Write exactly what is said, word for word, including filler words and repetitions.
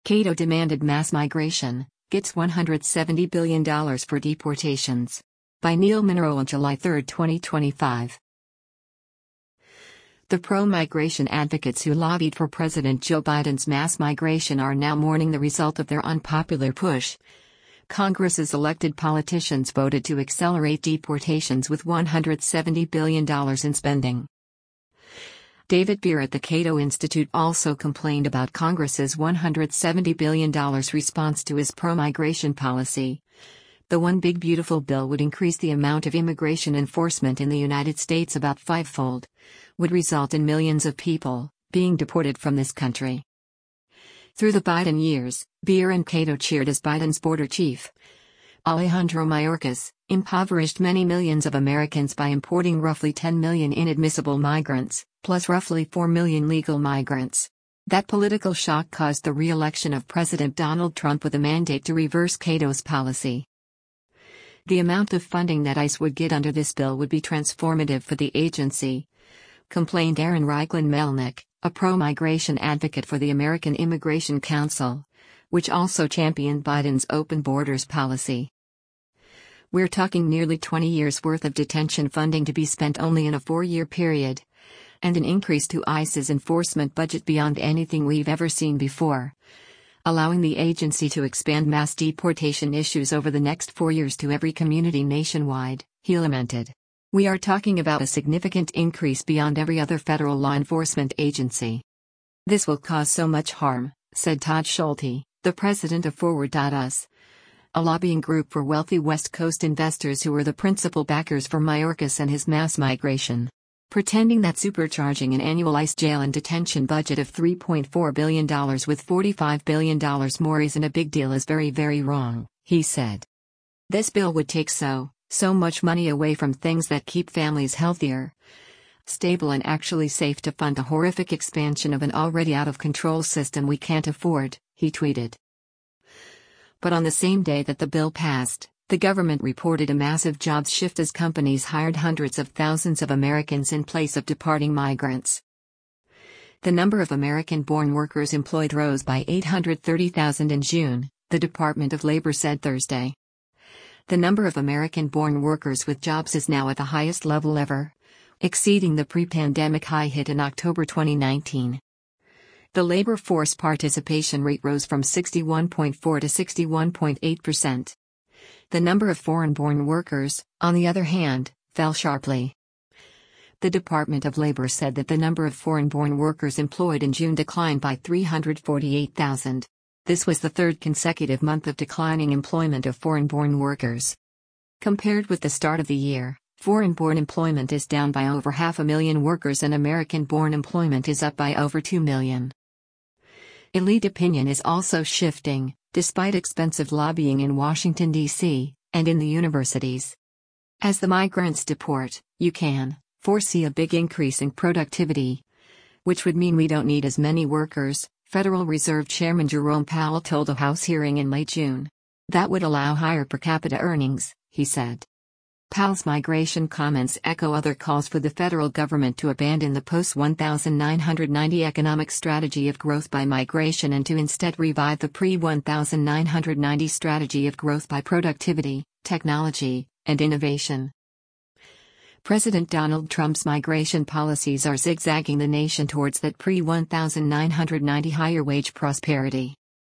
Cato demanded mass migration, gets one hundred seventy billion dollars for deportations. By Neil Monroe on July third, twenty twenty-five. The pro-migration advocates who lobbied for President Joe Biden's mass migration are now mourning the result of their unpopular push. Congress's elected politicians voted to accelerate deportations with one hundred seventy billion dollars in spending. David Beer at the Cato Institute also complained about Congress's one hundred seventy billion dollars response to his pro-migration policy. The One Big Beautiful Bill would increase the amount of immigration enforcement in the United States about fivefold, would result in millions of people being deported from this country. Through the Biden years, Beer and Cato cheered as Biden's border chief. Alejandro Mayorkas impoverished many millions of Americans by importing roughly ten million inadmissible migrants, plus roughly four million legal migrants. That political shock caused the re-election of President Donald Trump with a mandate to reverse Cato's policy. The amount of funding that ICE would get under this bill would be transformative for the agency, complained Aaron Reichlin-Melnick, a pro-migration advocate for the American Immigration Council, which also championed Biden's open borders policy. We're talking nearly twenty years' worth of detention funding to be spent only in a four-year period, and an increase to ICE's enforcement budget beyond anything we've ever seen before, allowing the agency to expand mass deportation issues over the next four years to every community nationwide, he lamented. We are talking about a significant increase beyond every other federal law enforcement agency. This will cause so much harm, said Todd Schulte, the president of Forward dot U S, a lobbying group for wealthy West Coast investors who were the principal backers for Mayorkas and his mass migration. Pretending that supercharging an annual ICE jail and detention budget of three point four billion dollars with forty-five billion dollars more isn't a big deal is very very wrong, he said. This bill would take so, so much money away from things that keep families healthier, stable and actually safe to fund a horrific expansion of an already out-of-control system we can't afford, he tweeted. But on the same day that the bill passed, the government reported a massive jobs shift as companies hired hundreds of thousands of Americans in place of departing migrants. The number of American-born workers employed rose by eight hundred thirty thousand in June, the Department of Labor said Thursday. The number of American-born workers with jobs is now at the highest level ever, exceeding the pre-pandemic high hit in October twenty nineteen. The labor force participation rate rose from sixty-one point four to sixty-one point eight percent. The number of foreign-born workers, on the other hand, fell sharply. The Department of Labor said that the number of foreign-born workers employed in June declined by three hundred forty-eight thousand. This was the third consecutive month of declining employment of foreign-born workers. Compared with the start of the year, foreign-born employment is down by over half a million workers and American-born employment is up by over two million. Elite opinion is also shifting, despite expensive lobbying in Washington, D C, and in the universities. As the migrants deport, you can foresee a big increase in productivity, which would mean we don't need as many workers, Federal Reserve Chairman Jerome Powell told a House hearing in late June. That would allow higher per capita earnings, he said. Powell's migration comments echo other calls for the federal government to abandon the post nineteen ninety economic strategy of growth by migration and to instead revive the pre nineteen ninety strategy of growth by productivity, technology, and innovation. President Donald Trump's migration policies are zigzagging the nation towards that pre nineteen ninety higher wage prosperity.